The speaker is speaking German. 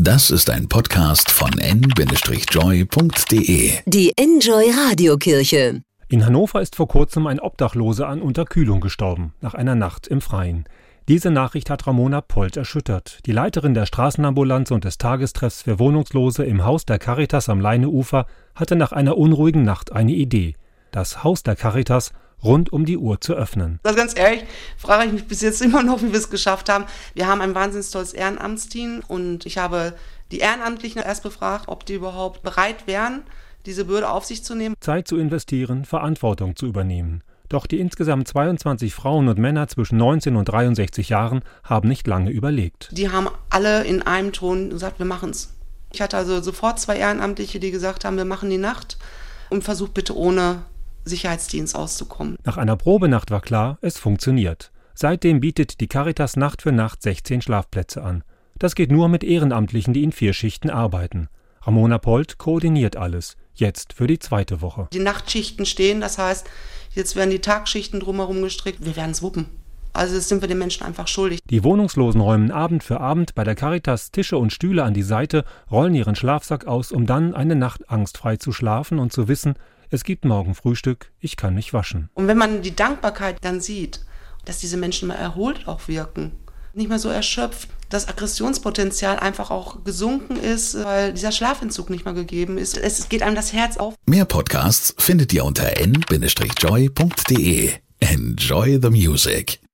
Das ist ein Podcast von n-joy.de. Die Enjoy Radiokirche. In Hannover ist vor kurzem ein Obdachloser an Unterkühlung gestorben, nach einer Nacht im Freien. Diese Nachricht hat Ramona Polt erschüttert. Die Leiterin der Straßenambulanz und des Tagestreffs für Wohnungslose im Haus der Caritas am Leineufer hatte nach einer unruhigen Nacht eine Idee: das Haus der Caritas rund um die Uhr zu öffnen. Also ganz ehrlich, frage ich mich bis jetzt immer noch, wie wir es geschafft haben. Wir haben ein wahnsinnig tolles Ehrenamtsteam und ich habe die Ehrenamtlichen erst befragt, ob die überhaupt bereit wären, diese Bürde auf sich zu nehmen. Zeit zu investieren, Verantwortung zu übernehmen. Doch die insgesamt 22 Frauen und Männer zwischen 19 und 63 Jahren haben nicht lange überlegt. Die haben alle in einem Ton gesagt, wir machen es. Ich hatte also sofort 2 Ehrenamtliche, die gesagt haben, wir machen die Nacht und versucht bitte ohne Sicherheitsdienst auszukommen. Nach einer Probenacht war klar, es funktioniert. Seitdem bietet die Caritas Nacht für Nacht 16 Schlafplätze an. Das geht nur mit Ehrenamtlichen, die in 4 Schichten arbeiten. Ramona Polt koordiniert alles, jetzt für die 2. Woche. Die Nachtschichten stehen, das heißt, jetzt werden die Tagschichten drumherum gestrickt. Wir werden es wuppen. Also das sind wir den Menschen einfach schuldig. Die Wohnungslosen räumen Abend für Abend bei der Caritas Tische und Stühle an die Seite, rollen ihren Schlafsack aus, um dann eine Nacht angstfrei zu schlafen und zu wissen, es gibt morgen Frühstück, ich kann mich waschen. Und wenn man die Dankbarkeit dann sieht, dass diese Menschen mal erholt auch wirken, nicht mehr so erschöpft, das Aggressionspotenzial einfach auch gesunken ist, weil dieser Schlafentzug nicht mehr gegeben ist. Es geht einem das Herz auf. Mehr Podcasts findet ihr unter n-joy.de. Enjoy the music.